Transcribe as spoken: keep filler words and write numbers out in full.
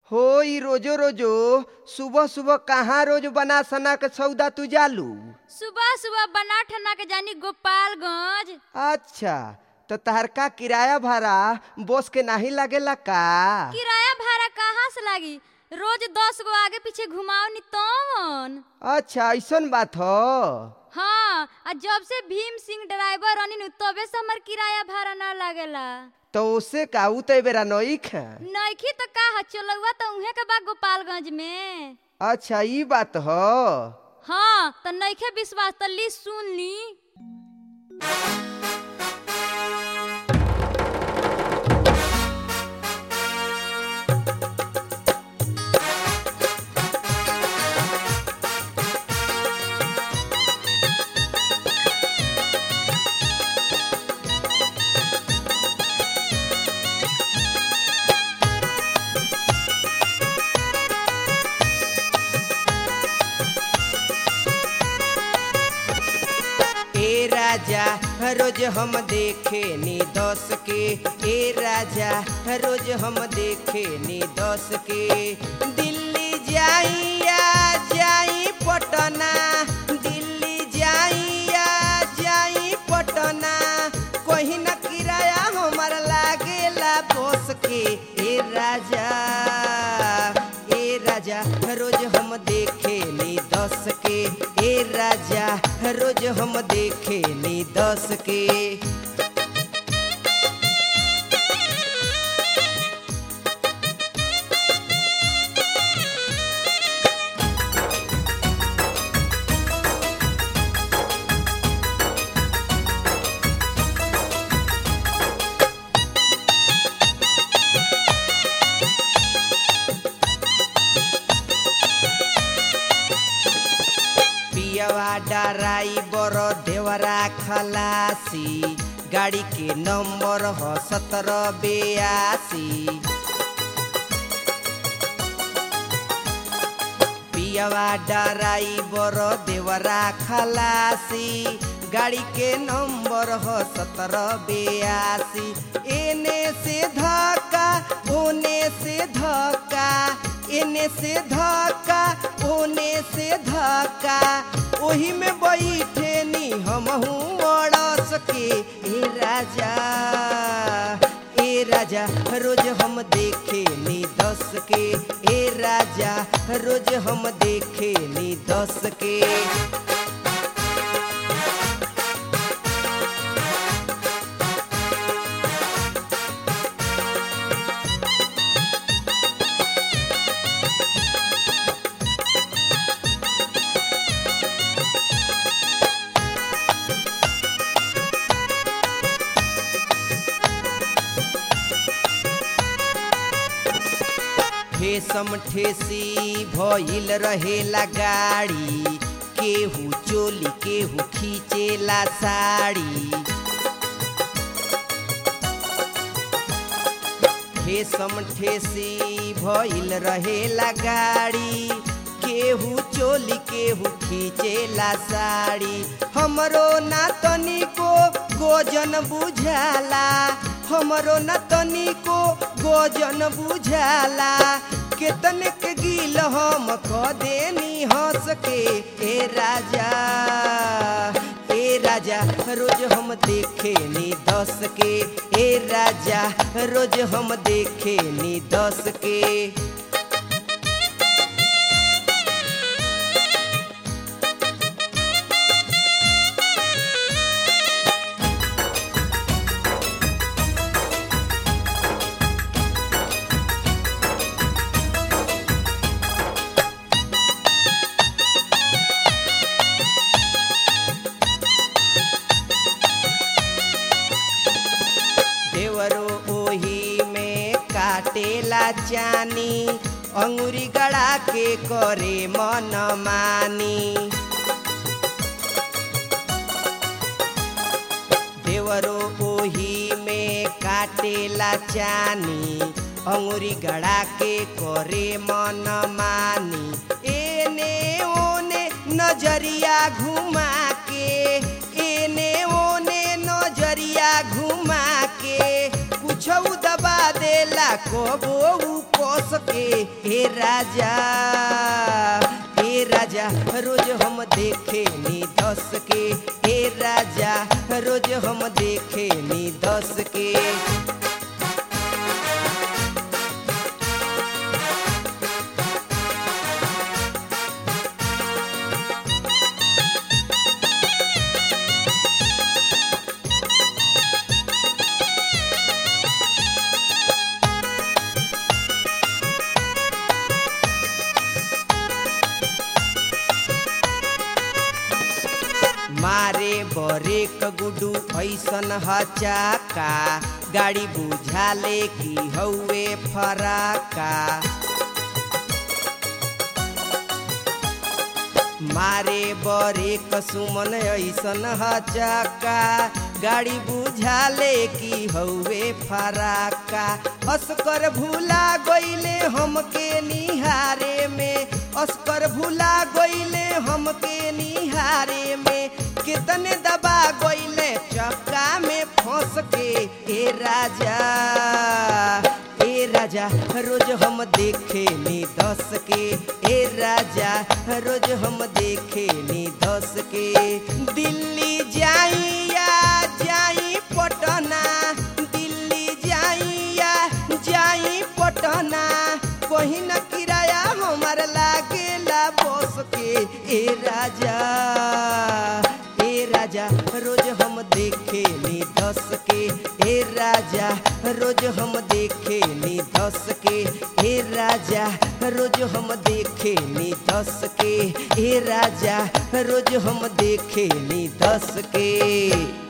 हो ई रोजो रोजो सुबह सुबह कहाँ रोज बना सना के सौदा तू जालू? सुबह सुबह बना ठना के जानी गोपालगंज। अच्छा तो तहर का किराया भाड़ा बस के नहीं लगेला का? किराया भाड़ा कहाँ से लागी? रोज दस गो आगे पीछे घुमाओ नी तवन। अच्छा ऐसन बात हो। हाँ, आ जब से भीम सिंह ड्राइवर रनी नु तबे से हमर किराया भाड़ा ना लागेला। तो उससे का उ तो बेरा नईख है। नईखी तो का ह चलौवा तो उहे के बा गोपालगंज में। अच्छा ई बात हो। हाँ तो नईखे विश्वास तो ली सुन ली। राजा रोज हम देखे नी दस के, ए राजा रोज हम देखे नी दस के। दिल्ली जाइया जाई पटना, दिल्ली जाइया जाई पटना, कहीं न किराया हमार लागेला बस के। ए राजा ए राजा रोज हम देखे नी दस के, ए राजा रोज हम देखे नी दस के। ड्राइवर देवरा खलासी, गाड़ी के नंबर हो सत्रह बयासी। पियावा ड्राइवर देवरा खलासी, गाड़ी के नंबर हो सत्रह बयासी। एने से धक्का ओने से धक्का, एने से धक्का ओने से धक्का, ओही में बैठे नी हमहू अड़स के। ए राजा ए राजा रोज हम देखे नी दस के, ए राजा रोज हम देखे नी दस के। ठेसम ठेसी भइल रहेला गाड़ी, केहू चोली केहू खींचेला साड़ी। ठेसम ठेसी भइल रहेला गाड़ी, केहू चोली केहू खींचेला साड़ी। हमरो ना तनिको गोजन बुझाला, हमरो न तनिको गोजन बुझाला, केतने के गिल हम क देनी हंस के। ए राजा ए राजा रोज हम देखे नी दस के, ए राजा रोज हम देखे नी दस के। काटेला चानी, अंगूरी गड़ा के करे मन मानी। देवरो ओही में काटेला चानी, अंगूरी गड़ा के करे मन मानी। एने ओने नजरिया घुमा के, एने ओने नजरिया घुमा के, कुछ दबा देला कबो ऊ कस के ए राजा ए राजा रोज हम देखे नी दस के ए राजा रोज हम देखे नी दस के। मारे बरेक गुडू ऐसन हचाका गाड़ी बुझाले की हौवे फराका। मारे बरेक सुमन ऐसन हचाका गाड़ी बुझाले की हौवे फराका। अस्कर भूला गईले हमके निहारे में अस्कर भूला गईले हमके निहारे में कितने दबा गईले चक्का में फंस के ए राजा ए राजा रोज हम देखे नी दस के ए राजा रोज हम देखे नी दस के। दिल्ली जाई या जाई पटना दिल्ली जाई या जाई पटना कहीं न किराया हमार लागेला बस के ए राजा ए राजा रोज हम देखे नी दस के ए राजा रोज हम देखे नी दस के ए राजा रोज हम देखे नी दस के ए राजा रोज हम देखे नी दस के।